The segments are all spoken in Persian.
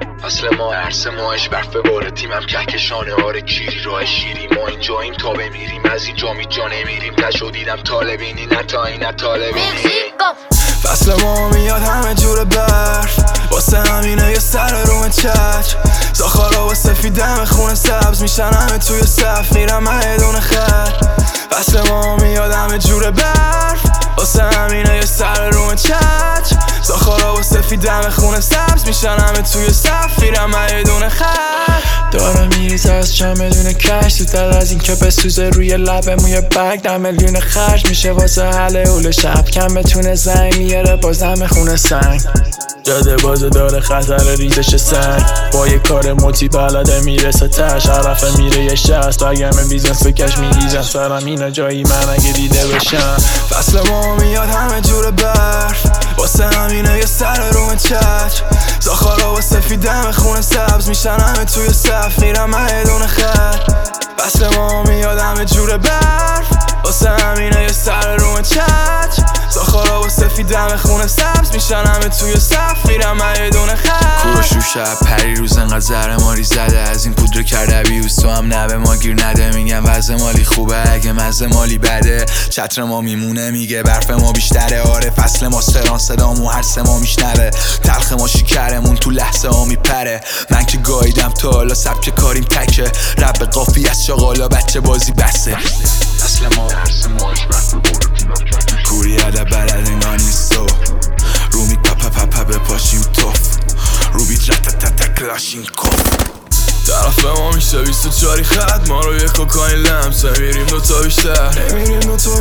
اصل ما عرص ماهش برف باره تیمم کهکشانه آره کیری راه شیری ما اینجاییم تا بمیریم از اینجا میجا نمیریم تشو دیدم طالبینی نه تا این نه طالبینی فصل ما میاد همه جور برف واسه همینه یه سر روم چتر زاخارا و سفیدم خون سبز میشن همه توی صف میرم مهدون خر فصل ما میاد همه جور برف واسه همینه یه سر روم چتر زاخارا و سفیدم خون سبز میشن همه توی صف میرم مهدون خر داره میریزه از چمدون کش زودتر از این که بسوزه روی لبه موی بگ 10 میلیون خرج میشه واسه حل اول شب کم بتونه زنگ میاره بازم خونه سنگ جاده بازه داره خطر ریزش سنگ با یه کار موتی بلده میرسه تش عرفه میره یه شست بگم بیزنس بکش میریزم سرم اینا جایی من اگه دیده بشم فصل ما میاد همه جور برف واسه همینه یه سر روم چتر زاخارا و سفیدم خون سبز میشن همه توی صف میرم مهدون خر فصل ما میاد همه جور برف واسه همینه یه سر روم چتر زاخارا و سفیدم خون سبز میشن همه توی صف میرم مهدون خر کوروش رو شب پری روز انقدر زهر ماری زده از این پودر کرده بیوز تو هم نبه ما گیر نده میگم وضع مالی خوبه اگه مزه مالی بده چتر ما میمونه میگه برف ما بیشتره آره فصل ما سران صدامو هر سه ما میشنوه تلخ ما شکرمون تو لحظه ها میپره من که گاییدم تا حالا سبک کاریم تکه رب قافی از شغالا بچه بازی بسته اصل ما عرص ماهش برف باره کوری عدب بلد اینا نیستو رو می پا به پاشیم توف رو بیت رتتت کلاشین کف طرف ما میشه 24 خط ما رو یه کوکاین لمسه میریم دوتا بیشتر نمیریم دوتا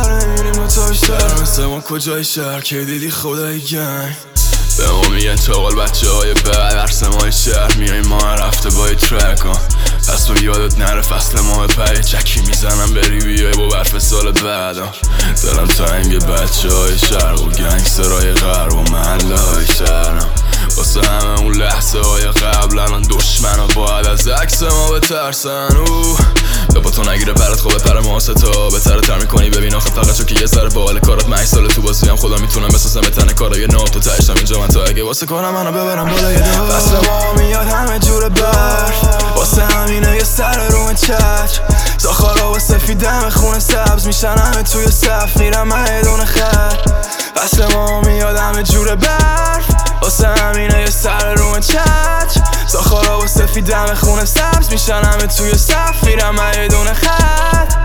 بیشتر مثل ما کجای شهر که دیدی خدای گنگ به ما میگن چاقال بچه های بد عرص مای شهر میاییم ما رفته با یه ترک پس تو یادت نره فصل ما پای چکی میزنم بری بیای با برف سال بعد دارم تایم یه بچه های شهر و گنگسترهای غرب و محله های شهرم واسه همه اون لحظه های قبل الان دشمن ها باید از عکس ما بترسن با تو نگیره پرت خوبه پر ما ستا بهتره تر میکنی ببین آخه فقط چون که یه ذره باحال کارات من 8 سال تو بازی هم خدا میتونم بسازم بتنه کارای ناب تو تهشم اینجا من تا اگه واسه کنم منو ببرم بالای دار فصل ما میاد همه جور برف واسه همینه یه سر روم چتر زاخارا و سفیدم خون سبز میشن همه توی صف میرم مهدون خر فصل ما میاد همه جور برف واسه همینه یه سر روم چتر زاخارا و سفیدم خون سبز میشن همه توی صف میرم مهدون خر